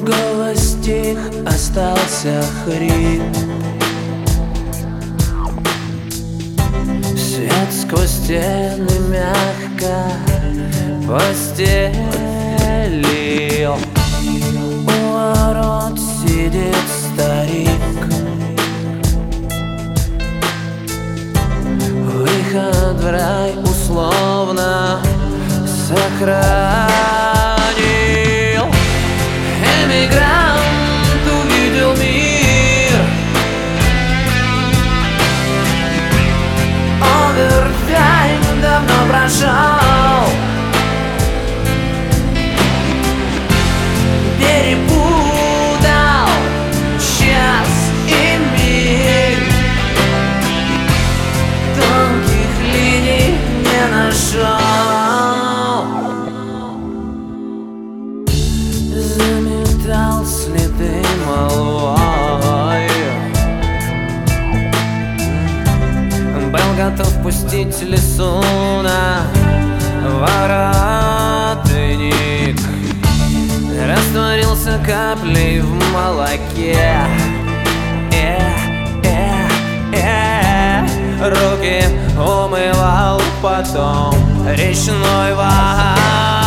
Голос стих, остался хрип. Свет сквозь стены мягко постелил. У ворот сидит старик. Выход в рай условно сохранил. Эмигрант увидел мир. Овертайм давно прошел. Перепутал час и миг. Тонких линий не нашел. Заметал следы молвой. Был готов пустить лесу на воротник. Растворился каплей в молоке. Руки умывал потом речной водой.